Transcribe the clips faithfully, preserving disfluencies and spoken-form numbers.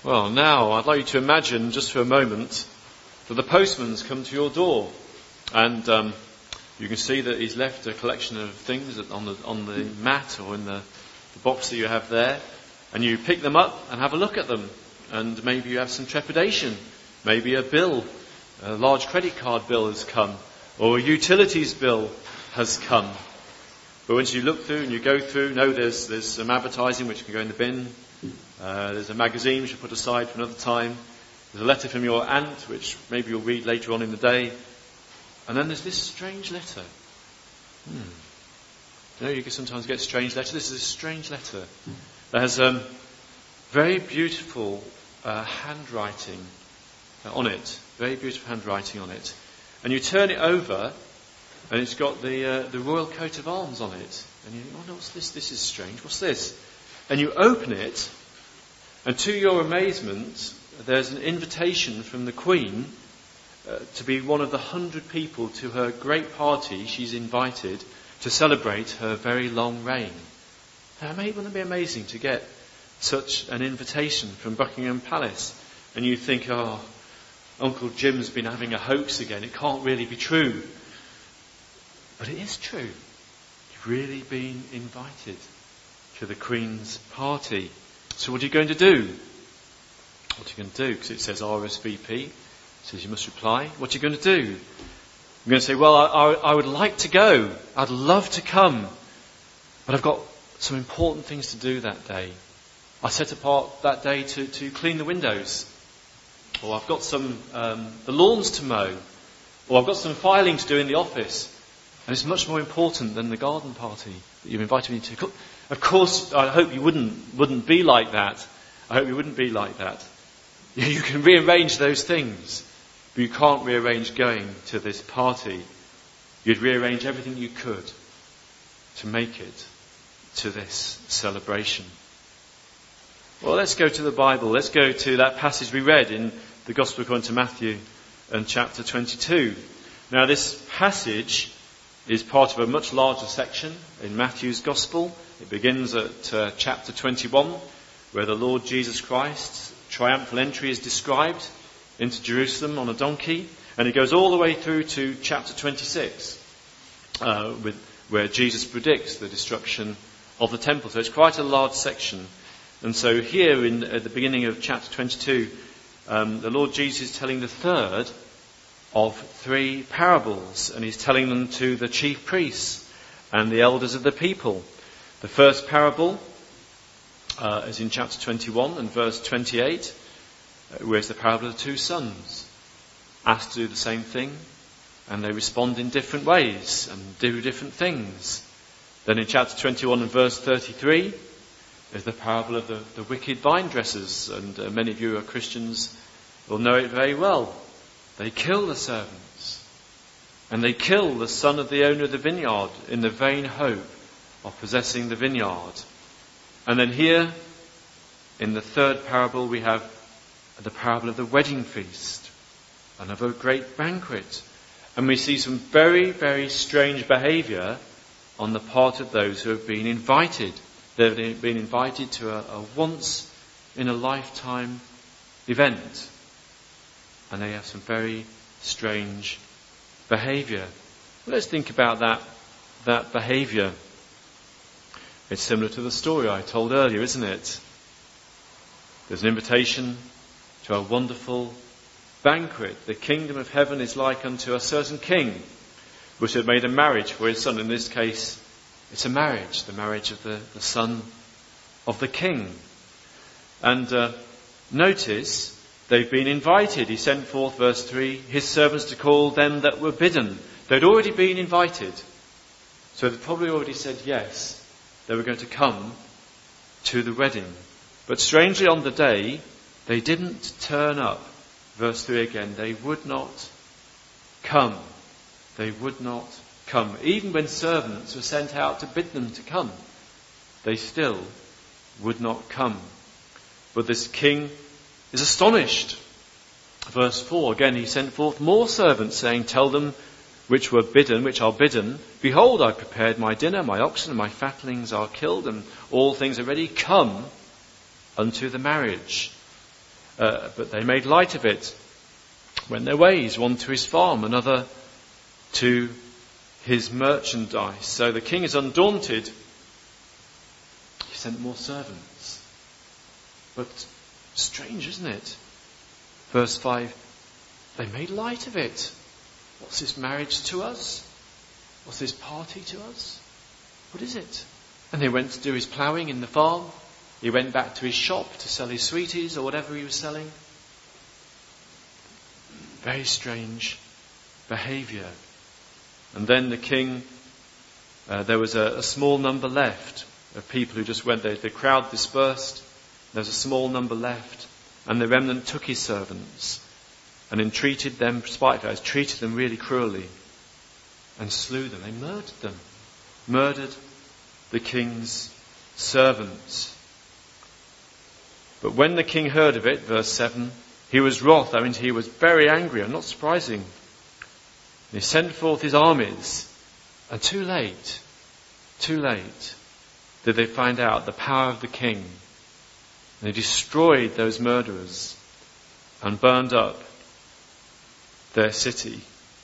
Well, now I'd like you to imagine just for a moment that the postman's come to your door, and um, you can see that he's left a collection of things on the on the mat or in the, the box that you have there, and you pick them up and have a look at them, and maybe you have some trepidation. Maybe a bill, a large credit card bill has come, or a utilities bill has come. But once you look through and you go through, no, there's there's some advertising which can go in the bin. Uh, there's a magazine which you put aside for another time. There's a letter from your aunt which maybe you'll read later on in the day. And then there's this strange letter. Hmm. You know, you can sometimes get strange letters. This is a strange letter. It has um, very beautiful uh, handwriting on it. Very beautiful handwriting on it. And you turn it over, and it's got the uh, the royal coat of arms on it. And you think, oh no, what's this? This is strange. What's this? And you open it, and to your amazement, there's an invitation from the Queen uh, to be one of the hundred people to her great party she's invited to celebrate her very long reign. Now, wouldn't it be amazing to get such an invitation from Buckingham Palace? And you think, oh, Uncle Jim's been having a hoax again. It can't really be true. But it is true. You've really been invited to the Queen's party. So what are you going to do? What are you going to do? Because it says R S V P. It says you must reply. What are you going to do? I'm going to say, well, I, I, I would like to go. I'd love to come. But I've got some important things to do that day. I set apart that day to, to clean the windows. Or I've got some um, the lawns to mow. Or I've got some filing to do in the office. And it's much more important than the garden party that you've invited me to. Of course, I hope you wouldn't wouldn't be like that. I hope you wouldn't be like that. You can rearrange those things, but you can't rearrange going to this party. You'd rearrange everything you could to make it to this celebration. Well, let's go to the Bible. Let's go to that passage we read in the Gospel according to Matthew and chapter twenty-two. Now, this passage is part of a much larger section in Matthew's Gospel. It begins at uh, chapter twenty-one, where the Lord Jesus Christ's triumphal entry is described into Jerusalem on a donkey, and it goes all the way through to chapter twenty-six, uh, with, where Jesus predicts the destruction of the temple. So it's quite a large section. And so here in at the beginning of chapter twenty-two, um, the Lord Jesus is telling the third of three parables, and he's telling them to the chief priests and the elders of the people. The first parable uh, is in chapter twenty-one and verse twenty-eight, uh, where it's the parable of the two sons, asked to do the same thing, and they respond in different ways and do different things. Then in chapter twenty-one and verse thirty-three is the parable of the, the wicked vine dressers, and uh, many of you who are Christians will know it very well. They kill the servants, and they kill the son of the owner of the vineyard in the vain hope of possessing the vineyard. And then here, in the third parable, we have the parable of the wedding feast and of a great banquet. And we see some very, very strange behaviour on the part of those who have been invited. They've been invited to a, a once-in-a-lifetime event. And they have some very strange behaviour. Well, let's think about that, that behaviour. It's similar to the story I told earlier, isn't it? There's an invitation to a wonderful banquet. The kingdom of heaven is like unto a certain king, which had made a marriage for his son. In this case, it's a marriage, the marriage of the, the son of the king. And uh, notice, they've been invited. He sent forth, verse three, his servants to call them that were bidden. They'd already been invited. So they'd probably already said yes. They were going to come to the wedding. But strangely on the day, they didn't turn up. Verse three again, they would not come. They would not come. Even when servants were sent out to bid them to come, they still would not come. But this king is astonished. Verse four, again, he sent forth more servants, saying, tell them which were bidden, which are bidden, behold, I prepared my dinner, my oxen and my fatlings are killed, and all things are ready. Come unto the marriage. uh, but they made light of it, went their ways, one to his farm, another to his merchandise. So the king is undaunted. He sent more servants. But strange, isn't it? Verse five, they made light of it. What's this marriage to us? What's this party to us? What is it? And he went to do his ploughing in the farm. He went back to his shop to sell his sweeties or whatever he was selling. Very strange behaviour. And then the king, uh, there was a, a small number left of people who just went there. The crowd dispersed. There was a small number left. And the remnant took his servants and entreated them, spitefully, treated them really cruelly and slew them. They murdered them. Murdered the king's servants. But when the king heard of it, verse seven, he was wroth. I mean, he was very angry, and not surprising. He sent forth his armies, and too late, too late, did they find out the power of the king. And they destroyed those murderers and burned up their city.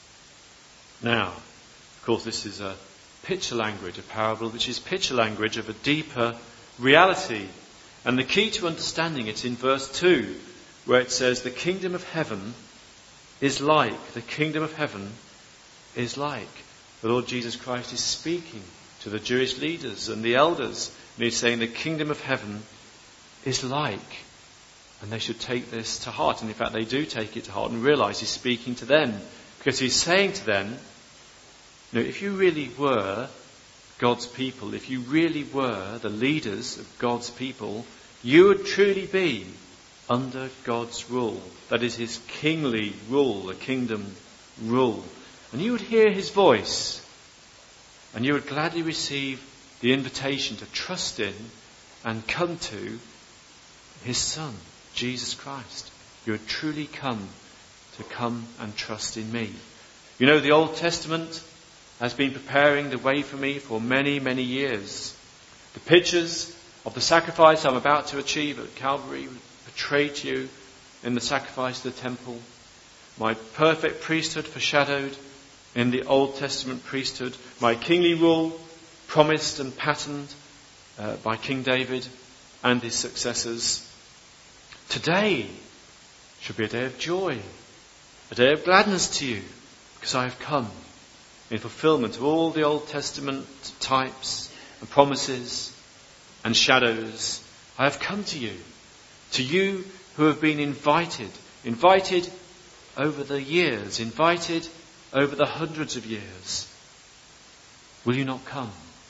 Now, of course, this is a picture language, a parable which is picture language of a deeper reality. And the key to understanding it in verse two, where it says, the kingdom of heaven is like, the kingdom of heaven is like. The Lord Jesus Christ is speaking to the Jewish leaders and the elders, and he's saying the kingdom of heaven is like. And they should take this to heart. And in fact, they do take it to heart and realize he's speaking to them. Because he's saying to them, you know, if you really were God's people, if you really were the leaders of God's people, you would truly be under God's rule. That is his kingly rule, a kingdom rule. And you would hear his voice, and you would gladly receive the invitation to trust in and come to his Son, Jesus Christ. You would truly come to come and trust in me. You know, the Old Testament has been preparing the way for me for many, many years. The pictures of the sacrifice I'm about to achieve at Calvary portray to you in the sacrifice of the temple. My perfect priesthood foreshadowed in the Old Testament priesthood. My kingly rule promised and patterned uh, by King David and his successors. Today should be a day of joy, a day of gladness to you, because I have come in fulfillment of all the Old Testament types and promises and shadows. I have come to you, to you who have been invited, invited over the years, invited over the hundreds of years. Will you not come?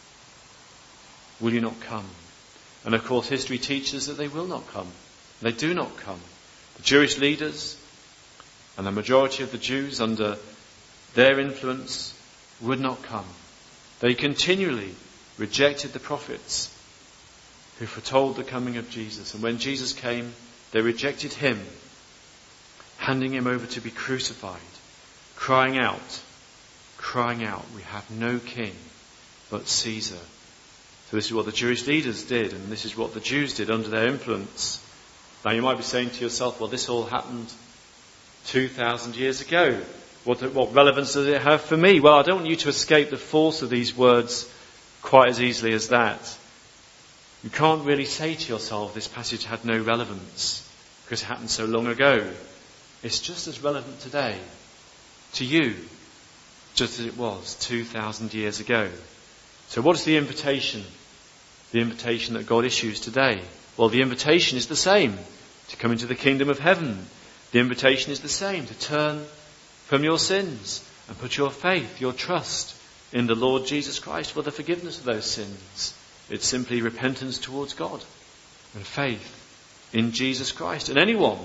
Will you not come? And of course, history teaches that they will not come. They do not come. The Jewish leaders and the majority of the Jews under their influence would not come. They continually rejected the prophets who foretold the coming of Jesus. And when Jesus came, they rejected him, handing him over to be crucified, crying out, crying out, we have no king but Caesar. So this is what the Jewish leaders did, and this is what the Jews did under their influence. Now you might be saying to yourself, well, this all happened two thousand years ago. What, what relevance does it have for me? Well, I don't want you to escape the force of these words quite as easily as that. You can't really say to yourself, this passage had no relevance because it happened so long ago. It's just as relevant today to you, just as it was two thousand years ago. So what is the invitation? The invitation that God issues today? Well, the invitation is the same, to come into the kingdom of heaven. The invitation is the same, to turn from your sins and put your faith, your trust in the Lord Jesus Christ for the forgiveness of those sins. It's simply repentance towards God and faith in Jesus Christ. And anyone,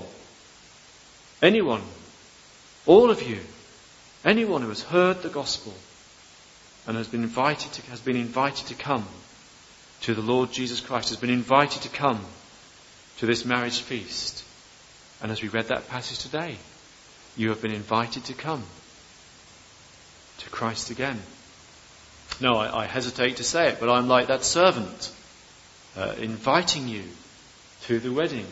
anyone, all of you, anyone who has heard the gospel and has been invited to, has been invited to come to the Lord Jesus Christ, has been invited to come to this marriage feast. And as we read that passage today, you have been invited to come to Christ again. No, I, I hesitate to say it, but I'm like that servant, uh, inviting you to the wedding,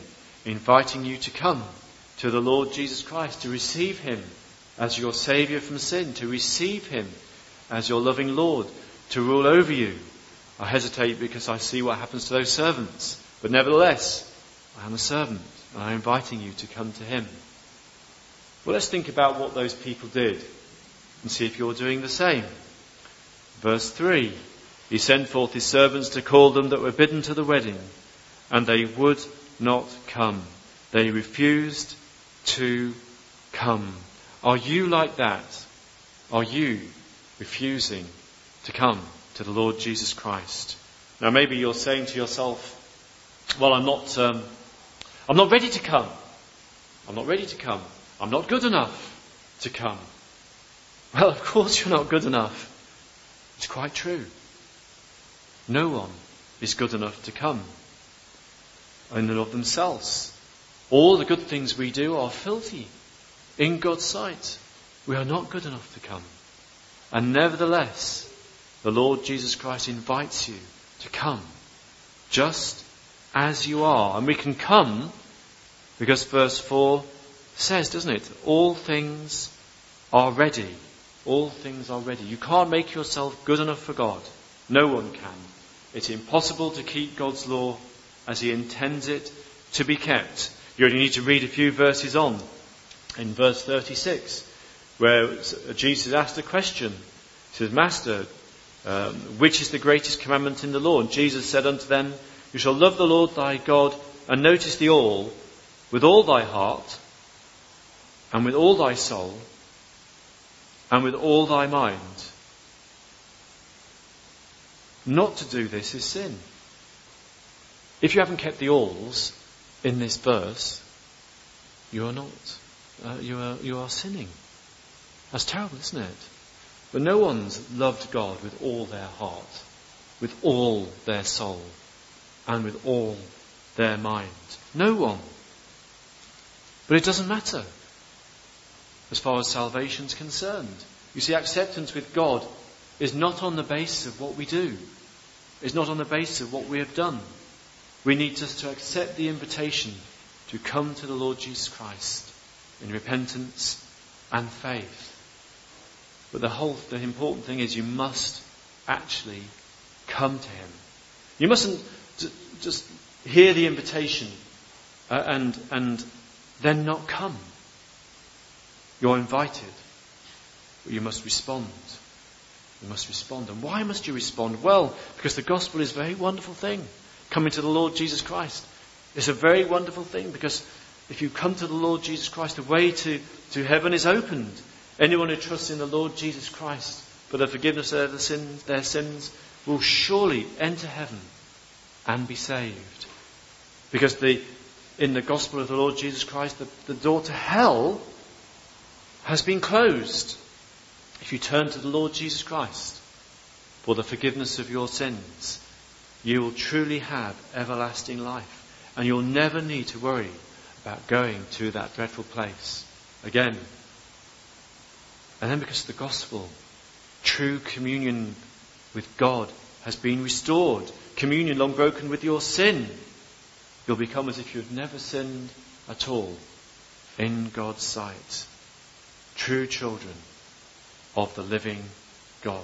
inviting you to come to the Lord Jesus Christ, to receive him as your Saviour from sin, to receive him as your loving Lord, to rule over you. I hesitate because I see what happens to those servants, but nevertheless, I am a servant and I am inviting you to come to him. Well, let's think about what those people did and see if you're doing the same. Verse three, he sent forth his servants to call them that were bidden to the wedding, and they would not come. They refused to come. Are you like that? Are you refusing to come to the Lord Jesus Christ? Now maybe you're saying to yourself, well, I'm not, um, I'm not ready to come. I'm not ready to come. I'm not good enough to come. Well, of course you're not good enough. It's quite true. No one is good enough to come in and of themselves. All the good things we do are filthy in God's sight. We are not good enough to come. And nevertheless, the Lord Jesus Christ invites you to come just as you are. And we can come because verse four says, doesn't it? All things are ready. All things are ready. You can't make yourself good enough for God. No one can. It's impossible to keep God's law as he intends it to be kept. You only need to read a few verses on. In verse thirty-six, where Jesus asked a question. He says, Master, um, which is the greatest commandment in the law? And Jesus said unto them, you shall love the Lord thy God, and notice the all, with all thy heart, and with all thy soul, and with all thy mind. Not to do this is sin. If you haven't kept the alls in this verse, you are not. Uh, you are you are sinning. That's terrible, isn't it? But no one's loved God with all their heart, with all their soul, and with all their mind. No one. But it doesn't matter as far as salvation's concerned. You see, acceptance with God is not on the basis of what we do. It's not on the basis of what we have done. We need just to accept the invitation to come to the Lord Jesus Christ in repentance and faith. But the whole, the important thing is you must actually come to him. You mustn't just hear the invitation uh, and and then not come. You're invited, but you must respond. You must respond. And why must you respond? Well, because the gospel is a very wonderful thing. Coming to the Lord Jesus Christ is a very wonderful thing, because if you come to the Lord Jesus Christ, the way to, to heaven is opened. Anyone who trusts in the Lord Jesus Christ for the forgiveness of their sins, their sins will surely enter heaven and be saved. Because the in the gospel of the Lord Jesus Christ, the, the door to hell has been closed. If you turn to the Lord Jesus Christ for the forgiveness of your sins, you will truly have everlasting life. And you'll never need to worry about going to that dreadful place again. And then because of the gospel, true communion with God has been restored. Communion long broken with your sin. You'll become as if you'd never sinned at all in God's sight. True children of the living God.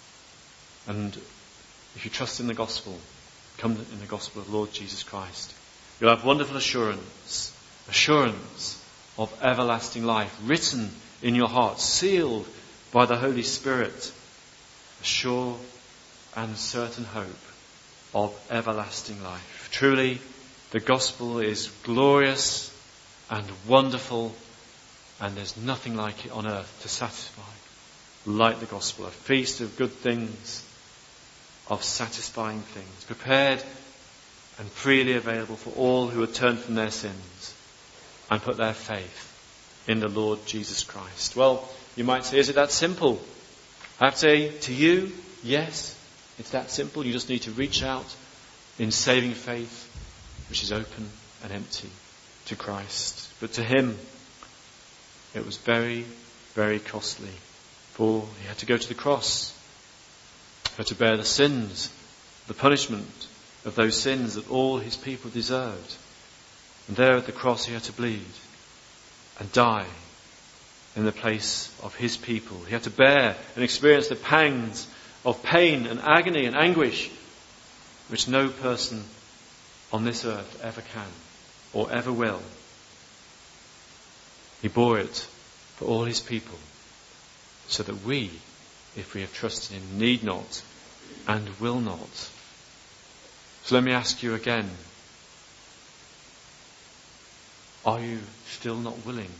And if you trust in the gospel, come in the gospel of the Lord Jesus Christ, you'll have wonderful assurance, assurance of everlasting life, written in your heart, sealed by the Holy Spirit, a sure and certain hope of everlasting life. Truly, the gospel is glorious and wonderful, and there's nothing like it on earth to satisfy like the gospel. A feast of good things, of satisfying things, prepared and freely available for all who have turned from their sins and put their faith in the Lord Jesus Christ. Well, you might say, is it that simple? I have to say to you, yes, it's that simple. You just need to reach out in saving faith, which is open and empty, to Christ. But to him, it was very, very costly. For he had to go to the cross. He had to bear the sins, the punishment of those sins that all his people deserved. And there at the cross he had to bleed and die in the place of his people. He had to bear and experience the pangs of pain and agony and anguish which no person on this earth ever can or ever will. He bore it for all his people so that we, if we have trusted him, need not and will not. So let me ask you again, are you still not willing?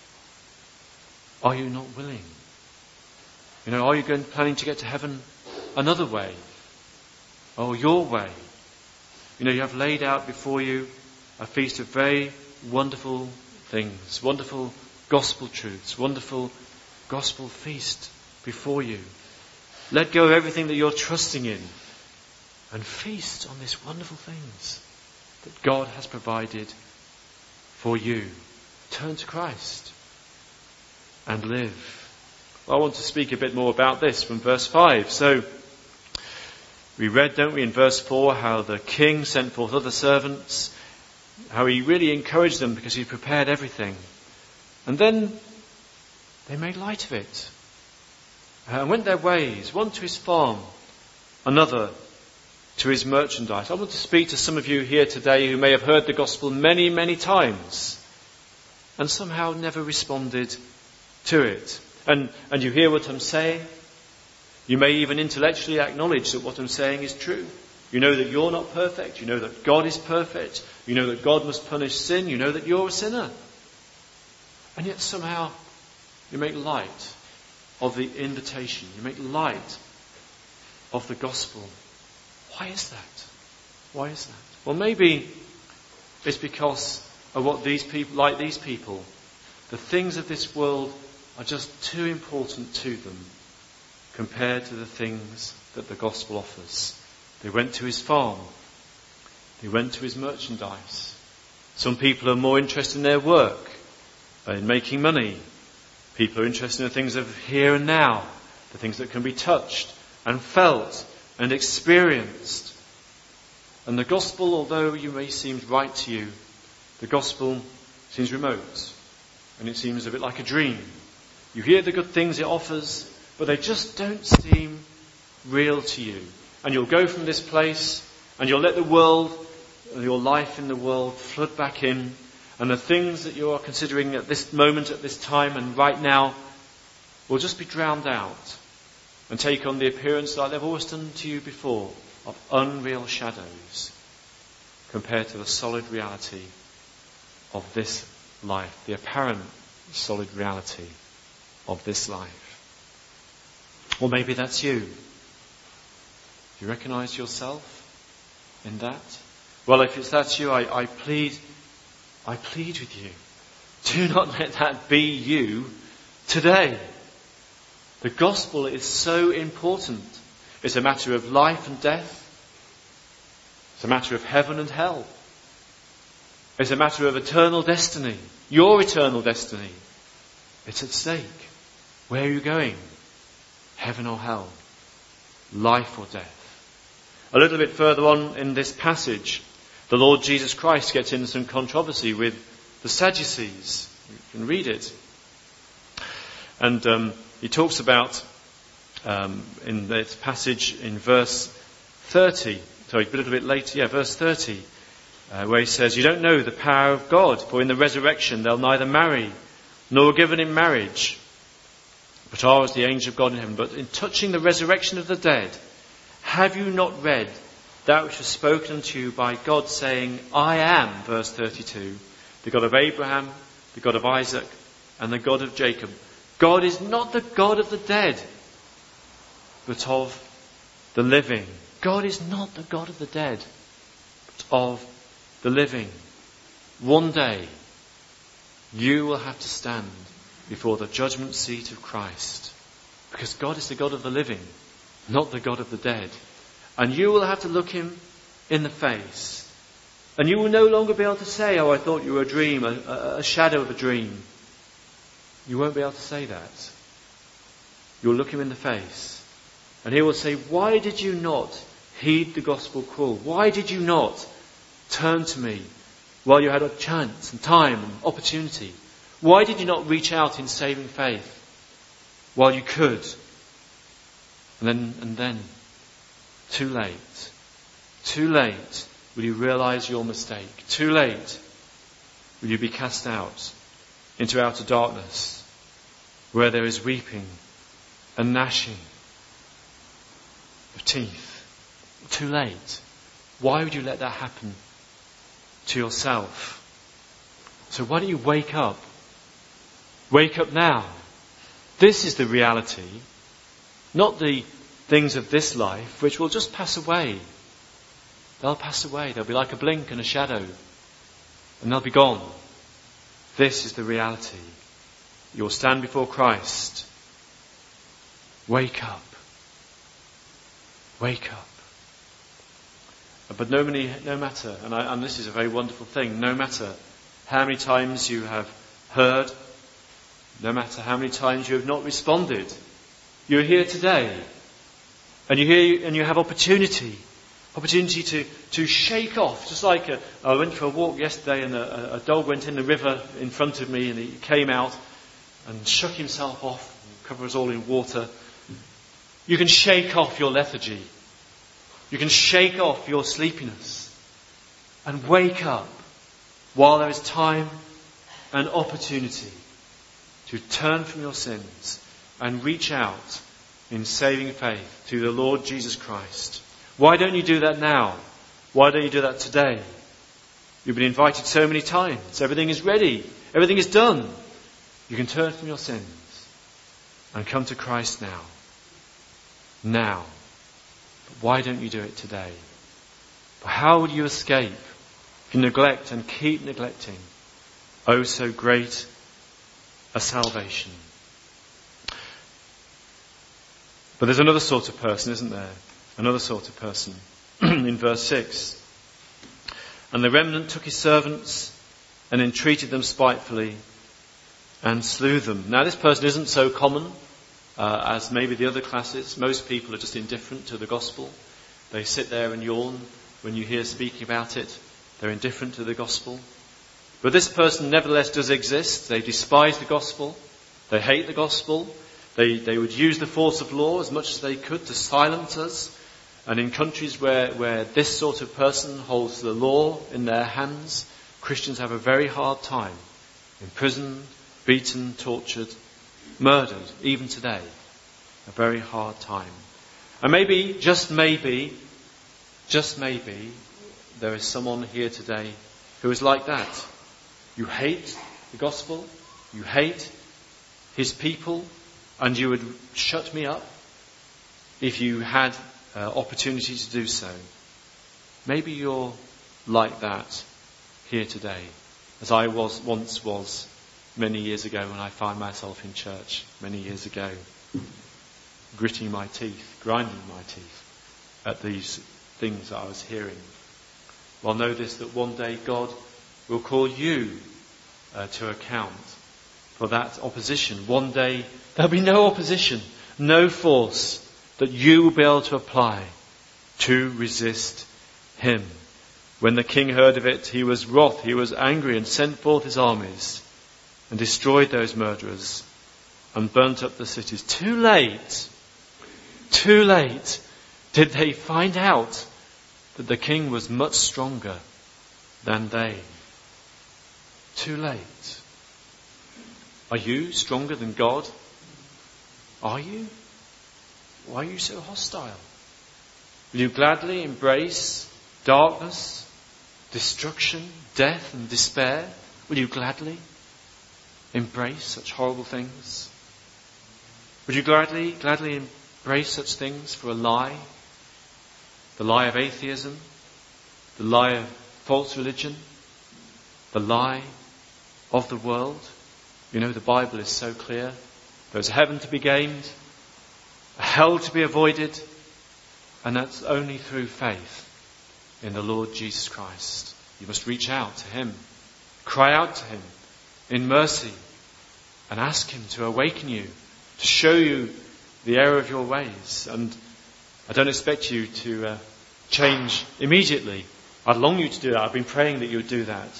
Are you not willing? You know, are you going, planning to get to heaven another way? Or your way? You know, you have laid out before you a feast of very wonderful things, wonderful gospel truths, wonderful gospel feast before you. Let go of everything that you're trusting in and feast on these wonderful things that God has provided for you. Turn to Christ and live. Well, I want to speak a bit more about this from verse five. So, we read, don't we, in verse four, how the king sent forth other servants, how he really encouraged them because he prepared everything. And then they made light of it and went their ways, one to his farm, another to his merchandise. I want to speak to some of you here today who may have heard the gospel many, many times and somehow never responded to it. And, and you hear what I'm saying. You may even intellectually acknowledge that what I'm saying is true. You know that you're not perfect. You know that God is perfect. You know that God must punish sin. You know that you're a sinner. And yet somehow you make light of the invitation. You make light of the gospel. Why is that? Why is that? Well, maybe it's because of what these people, like these people, the things of this world are just too important to them compared to the things that the gospel offers. They went to his farm. They went to his merchandise. Some people are more interested in their work, in making money. People are interested in the things of here and now, the things that can be touched and felt and experienced. And the gospel, although you may seem right to you, the gospel seems remote and it seems a bit like a dream. You hear the good things it offers, but they just don't seem real to you. And you'll go from this place and you'll let the world, your life in the world, flood back in. And the things that you are considering at this moment, at this time and right now will just be drowned out and take on the appearance, like they've always done to you before, of unreal shadows compared to the solid reality of this life, the apparent solid reality of this life. Or maybe that's you. Do you recognise yourself in that? Well, if it's that's you, I, I plead, I plead with you. Do not let that be you today. The gospel is so important. It's a matter of life and death. It's a matter of heaven and hell. It's a matter of eternal destiny. Your eternal destiny. It's at stake. Where are you going? Heaven or hell? Life or death? A little bit further on in this passage, the Lord Jesus Christ gets into some controversy with the Sadducees. You can read it. And um, he talks about, um, in this passage in verse thirty, sorry, a little bit later, yeah, verse thirty, uh, where he says, "You don't know the power of God, for in the resurrection they'll neither marry nor given in marriage, but are as the angels of God in heaven. But in touching the resurrection of the dead, have you not read that which was spoken unto you by God, saying, I am," verse thirty-two, "the God of Abraham, the God of Isaac, and the God of Jacob." God is not the God of the dead, but of the living. God is not the God of the dead, but of the living. One day, you will have to stand before the judgment seat of Christ, because God is the God of the living, not the God of the dead. And you will have to look him in the face. And you will no longer be able to say, "Oh, I thought you were a dream, a, a, a shadow of a dream." You won't be able to say that. You'll look him in the face. And he will say, "Why did you not heed the gospel call? Why did you not turn to me while you had a chance and time and opportunity? Why did you not reach out in saving faith while you could? And then, and then, too late. Too late will you realize your mistake. Too late will you be cast out into outer darkness where there is weeping and gnashing of teeth. Too late. Why would you let that happen to yourself? So why don't you wake up? Wake up now. This is the reality, not the things of this life which will just pass away. They'll pass away. They'll be like a blink and a shadow, and they'll be gone. This is the reality. You'll stand before Christ. Wake up. Wake up. But no, many, no matter, and, I, and this is a very wonderful thing, no matter how many times you have heard, no matter how many times you have not responded, you're here today, and you hear, and you have opportunity, opportunity to, to shake off. Just like a, I went for a walk yesterday, and a, a dog went in the river in front of me, and he came out and shook himself off, and covered us all in water. You can shake off your lethargy. You can shake off your sleepiness and wake up while there is time and opportunity to turn from your sins and reach out in saving faith to the Lord Jesus Christ. Why don't you do that now? Why don't you do that today? You've been invited so many times. Everything is ready. Everything is done. You can turn from your sins and come to Christ now. Now. But why don't you do it today? But how would you escape if you neglect and keep neglecting oh so great a salvation? But there's another sort of person, isn't there? Another sort of person. In verse six. And the remnant took his servants and entreated them spitefully and slew them. Now this person isn't so common uh, as maybe the other classes. Most people are just indifferent to the gospel. They sit there and yawn when you hear speaking about it. They're indifferent to the gospel. But this person nevertheless does exist. They despise the gospel. They hate the gospel. They, they would use the force of law as much as they could to silence us. And in countries where, where this sort of person holds the law in their hands, Christians have a very hard time. Imprisoned, beaten, tortured, murdered, even today. A very hard time. And maybe, just maybe, just maybe, there is someone here today who is like that. You hate the gospel, you hate his people, and you would shut me up if you had uh, opportunity to do so. Maybe you're like that here today, as I was once was many years ago when I found myself in church many years ago, gritting my teeth, grinding my teeth at these things that I was hearing. Well, know this, that one day God will call you uh, to account for that opposition. One day there'll be no opposition, no force that you will be able to apply to resist him. When the king heard of it, he was wroth, he was angry, and sent forth his armies and destroyed those murderers and burnt up the cities. Too late, too late did they find out that the king was much stronger than they. Too late. Are you stronger than God? Are you? Why are you so hostile? Will you gladly embrace darkness, destruction, death and despair? Will you gladly embrace such horrible things? Would you gladly, gladly embrace such things for a lie? The lie of atheism, the lie of false religion, the lie of the world. You know, the Bible is so clear. There's a heaven to be gained, a hell to be avoided, and that's only through faith in the Lord Jesus Christ. You must reach out to him, cry out to him in mercy, and ask him to awaken you, to show you the error of your ways. And I don't expect you to uh, change immediately. I'd long you to do that. I've been praying that you would do that.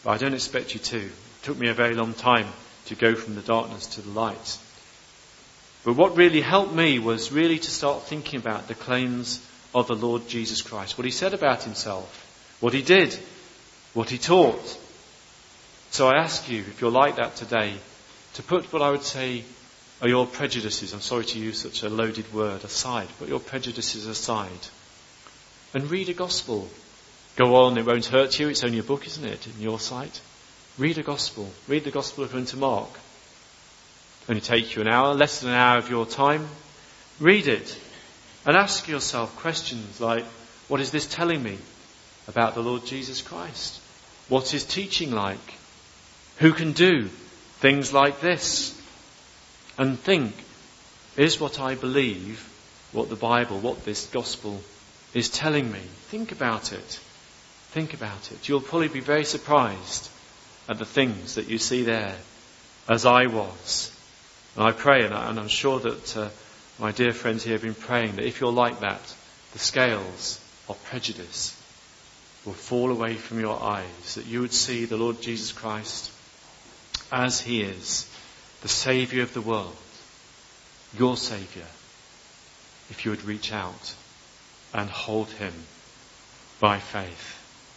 But I don't expect you to. It took me a very long time to go from the darkness to the light. But what really helped me was really to start thinking about the claims of the Lord Jesus Christ. What he said about himself. What he did. What he taught. So I ask you, if you're like that today, to put what I would say are your prejudices, I'm sorry to use such a loaded word, aside. Put your prejudices aside. And read a gospel. Go on, it won't hurt you. It's only a book, isn't it, in your sight? Read a gospel. Read the gospel according to Mark. Only take you an hour, less than an hour of your time. Read it. And ask yourself questions like, what is this telling me about the Lord Jesus Christ? What's his teaching like? Who can do things like this? And think, is what I believe, what the Bible, what this gospel is telling me? Think about it. Think about it. You'll probably be very surprised at the things that you see there, as I was. And I pray, and, I, and I'm sure that uh, my dear friends here have been praying, that if you're like that, the scales of prejudice will fall away from your eyes, that you would see the Lord Jesus Christ as he is, the Saviour of the world, your Saviour, if you would reach out and hold him by faith.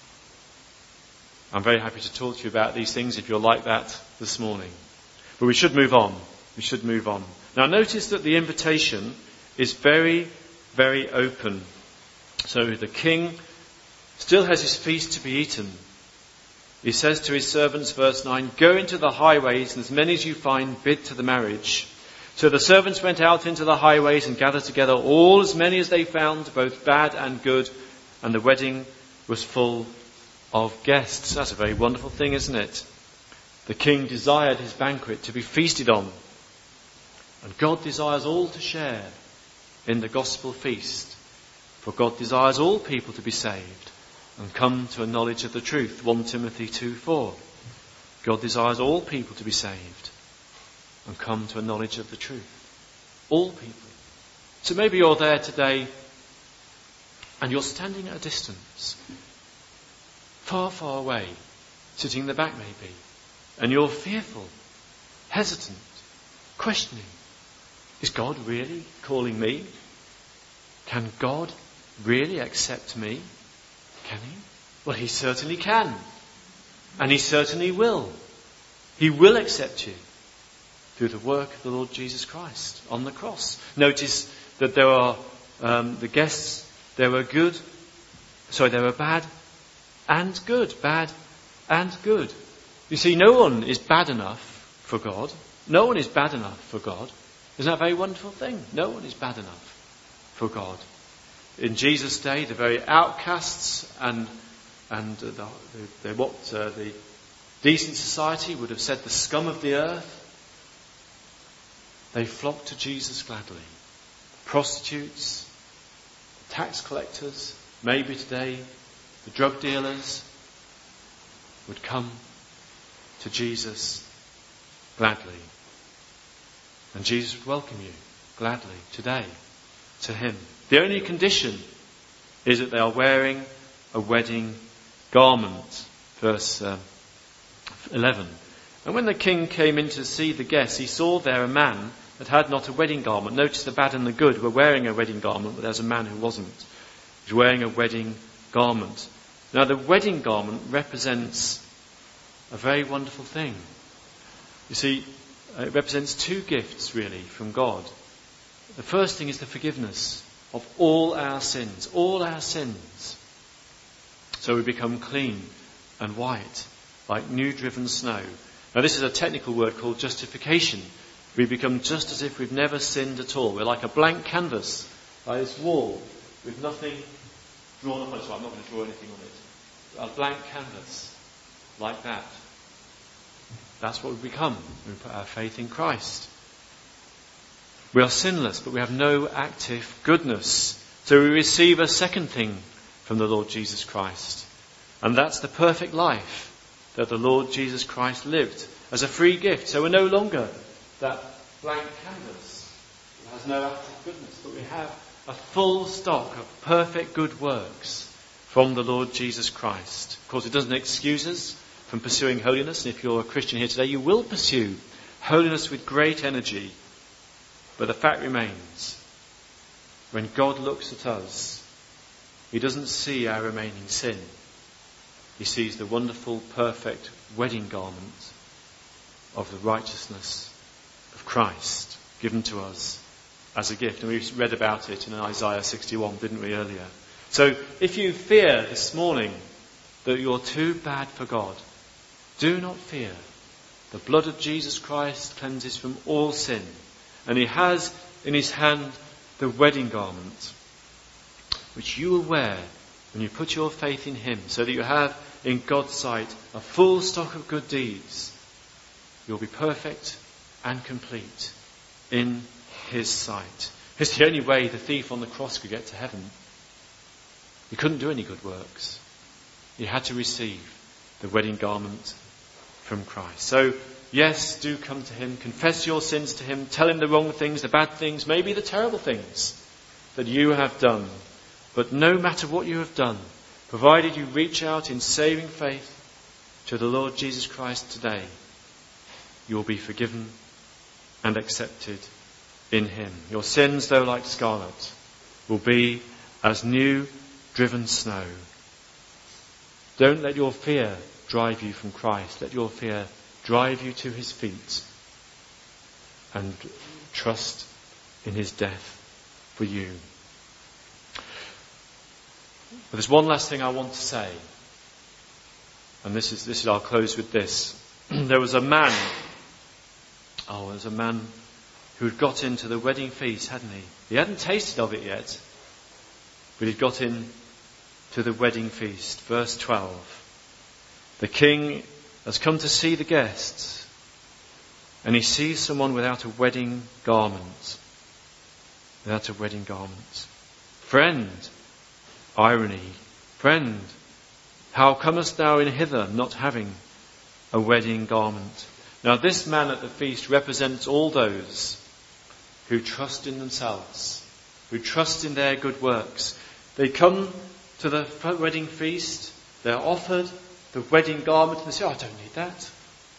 I'm very happy to talk to you about these things if you're like that this morning. But we should move on. We should move on. Now notice that the invitation is very, very open. So the king still has his feast to be eaten. He says to his servants, verse nine, go into the highways, and as many as you find, bid to the marriage. So the servants went out into the highways and gathered together all as many as they found, both bad and good, and the wedding was full of guests. That's a very wonderful thing, isn't it? The king desired his banquet to be feasted on. And God desires all to share in the gospel feast. For God desires all people to be saved and come to a knowledge of the truth. First Timothy two four. God desires all people to be saved and come to a knowledge of the truth. All people. So maybe you're there today and you're standing at a distance, far, far away, sitting in the back maybe, and you're fearful, hesitant, questioning. Is God really calling me? Can God really accept me? Can he? Well, he certainly can. And he certainly will. He will accept you through the work of the Lord Jesus Christ on the cross. Notice that there are um, the guests, they were good, sorry, they were bad and good. Bad and good. You see, no one is bad enough for God. No one is bad enough for God. Isn't that a very wonderful thing? No one is bad enough for God. In Jesus' day, the very outcasts and and the, the, the what uh, the decent society would have said the scum of the earth, they flocked to Jesus gladly. Prostitutes, tax collectors, maybe today the drug dealers would come to Jesus gladly. And Jesus would welcome you gladly today to him. The only condition is that they are wearing a wedding garment. Verse uh, eleven. And when the king came in to see the guests, he saw there a man that had not a wedding garment. Notice the bad and the good were wearing a wedding garment, but there's a man who wasn't. He was wearing a wedding garment. Now the wedding garment represents a very wonderful thing. You see, it represents two gifts really from God. The first thing is the forgiveness of all our sins, all our sins. So we become clean and white, like new driven snow. Now this is a technical word called justification. We become just as if we've never sinned at all. We're like a blank canvas, like this wall, with nothing drawn up on it. So I'm not going to draw anything on it. A blank canvas, like that. That's what we become when we put our faith in Christ. We are sinless, but we have no active goodness. So we receive a second thing from the Lord Jesus Christ. And that's the perfect life that the Lord Jesus Christ lived as a free gift. So we're no longer that blank canvas that has no active goodness, but we have a full stock of perfect good works from the Lord Jesus Christ. Of course, it doesn't excuse us from pursuing holiness. And if you're a Christian here today, you will pursue holiness with great energy. But the fact remains, when God looks at us, he doesn't see our remaining sin. He sees the wonderful, perfect wedding garment of the righteousness of Christ given to us as a gift. And we read about it in Isaiah sixty-one, didn't we, earlier? So if you fear this morning that you're too bad for God, do not fear. The blood of Jesus Christ cleanses from all sin. And he has in his hand the wedding garment, which you will wear when you put your faith in him, so that you have in God's sight a full stock of good deeds. You'll be perfect and complete in his sight. It's the only way the thief on the cross could get to heaven. He couldn't do any good works. He had to receive the wedding garment from Christ. So, yes, do come to him, confess your sins to him, tell him the wrong things, the bad things, maybe the terrible things that you have done. But no matter what you have done, provided you reach out in saving faith to the Lord Jesus Christ today, you will be forgiven and accepted in him. Your sins, though like scarlet, will be as new driven snow. Don't let your fear drive you from Christ. Let your fear drive you to his feet and trust in his death for you. But there's one last thing I want to say, and this is this is I'll close with this. There was a man, oh, there was a man who had got into the wedding feast, hadn't he? He hadn't tasted of it yet, but he'd got in to the wedding feast. Verse twelve. The king has come to see the guests, and he sees someone without a wedding garment. Without a wedding garment. Friend, irony, friend, how comest thou in hither not having a wedding garment? Now this man at the feast represents all those who trust in themselves, who trust in their good works. They come to the wedding feast, they're offered the wedding garment, and they say, oh, I don't need that.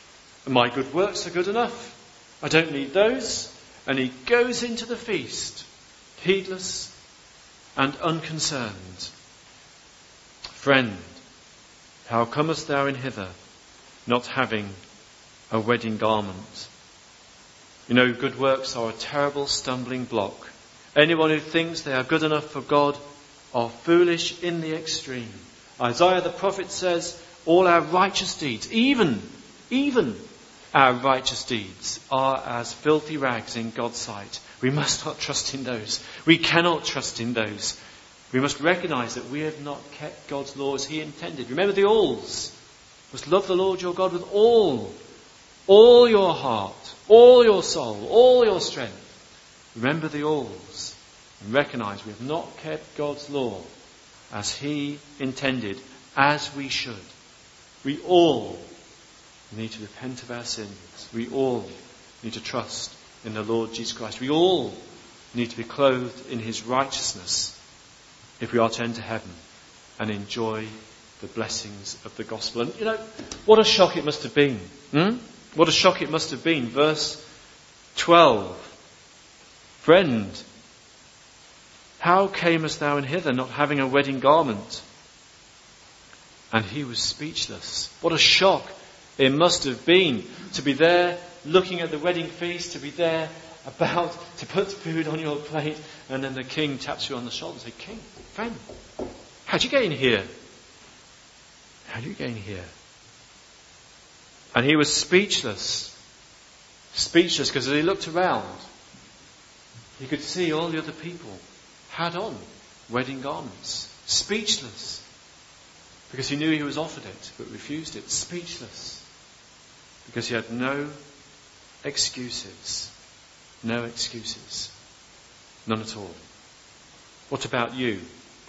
My good works are good enough. I don't need those. And he goes into the feast, heedless and unconcerned. Friend, how comest thou in hither, not having a wedding garment? You know, good works are a terrible stumbling block. Anyone who thinks they are good enough for God are foolish in the extreme. Isaiah the prophet says, all our righteous deeds, even, even our righteous deeds, are as filthy rags in God's sight. We must not trust in those. We cannot trust in those. We must recognise that we have not kept God's law as he intended. Remember the alls. You must love the Lord your God with all, all your heart, all your soul, all your strength. Remember the alls and recognise we have not kept God's law as he intended, as we should. We all need to repent of our sins. We all need to trust in the Lord Jesus Christ. We all need to be clothed in his righteousness if we are to enter heaven and enjoy the blessings of the gospel. And you know, what a shock it must have been. Hmm? What a shock it must have been. Verse twelve. Friend, how camest thou in hither, not having a wedding garment? And he was speechless. What a shock it must have been to be there looking at the wedding feast, to be there about to put food on your plate, and then the king taps you on the shoulder and says, King, friend, how'd you get in here? How'd you get in here? And he was speechless. Speechless because as he looked around, he could see all the other people had on wedding garments. Speechless. Because he knew he was offered it, but refused it. Speechless. Because he had no excuses. No excuses. None at all. What about you?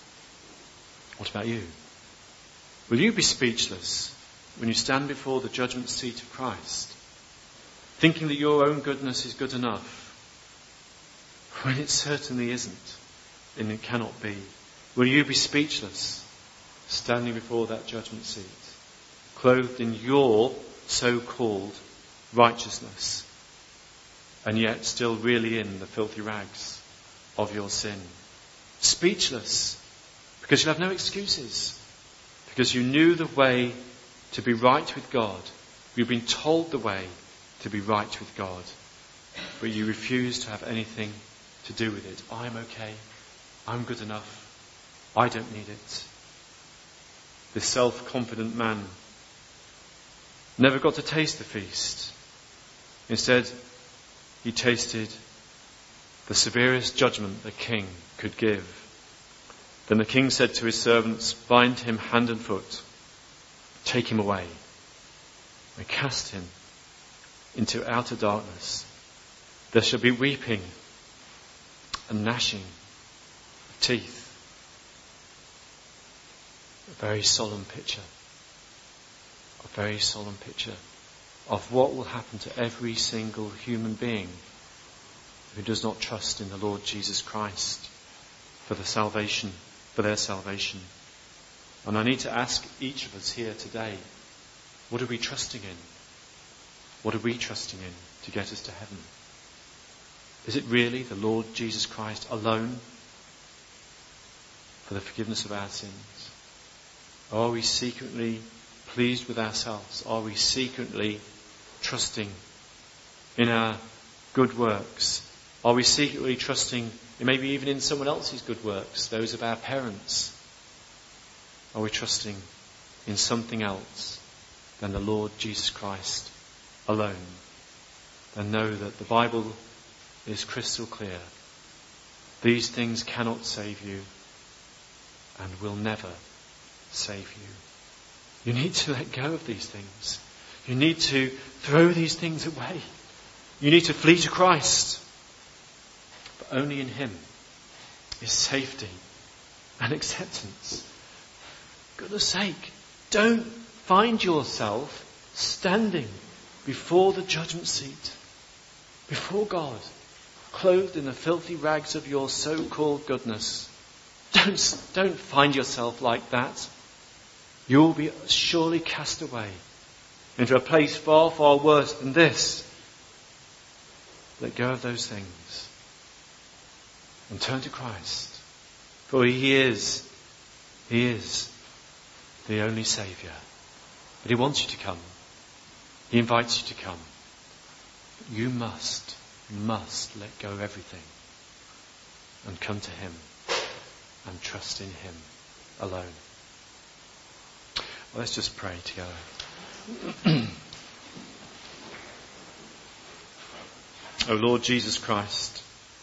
What about you? Will you be speechless when you stand before the judgment seat of Christ, thinking that your own goodness is good enough, when it certainly isn't, and it cannot be? Will you be speechless standing before that judgment seat? clothed in your so-called righteousness, and yet still really in the filthy rags of your sin. Speechless, because you have no excuses, because you knew the way to be right with God. You've been told the way to be right with God, but you refuse to have anything to do with it. I'm okay. I'm good enough. I don't need it. This self-confident man never got to taste the feast. Instead, he tasted the severest judgment the king could give. Then the king said to his servants, "Bind him hand and foot, take him away, and cast him into outer darkness. There shall be weeping and gnashing of teeth." A very solemn picture. A very solemn picture of what will happen to every single human being who does not trust in the Lord Jesus Christ for the salvation, for their salvation. And I need to ask each of us here today, what are we trusting in? What are we trusting in to get us to heaven? Is it really the Lord Jesus Christ alone for the forgiveness of our sins? Or are we secretly pleased with ourselves? Are we secretly trusting in our good works? Are we secretly trusting maybe even in someone else's good works, those of our parents? Are we trusting in something else than the Lord Jesus Christ alone? And know that the Bible is crystal clear. These things cannot save you and will never save you. You need to let go of these things. You need to throw these things away. You need to flee to Christ. But only in Him is safety and acceptance. For goodness sake, don't find yourself standing before the judgment seat, before God, clothed in the filthy rags of your so-called goodness. Don't, don't find yourself like that. You will be surely cast away into a place far, far worse than this. Let go of those things and turn to Christ. For He is, He is the only Saviour. But He wants you to come. He invites you to come. But you must, must let go of everything and come to Him and trust in Him alone. Well, let's just pray together. O Lord Jesus Christ,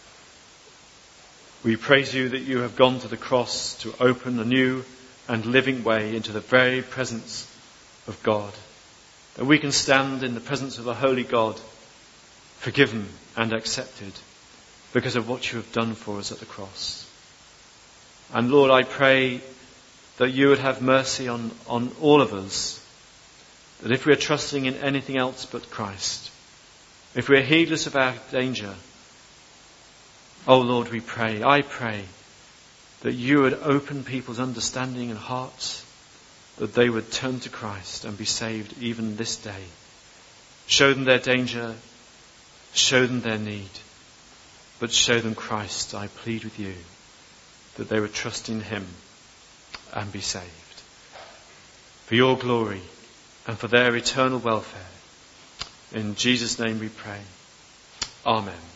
we praise you that you have gone to the cross to open a new and living way into the very presence of God. That we can stand in the presence of a holy God, forgiven and accepted because of what you have done for us at the cross. And Lord, I pray that you would have mercy on, on all of us. That if we are trusting in anything else but Christ, if we are heedless of our danger, oh Lord, we pray, I pray that you would open people's understanding and hearts, that they would turn to Christ and be saved even this day. Show them their danger, show them their need, but show them Christ, I plead with you, that they would trust in Him and be saved. For your glory and for their eternal welfare. In Jesus' name we pray. Amen.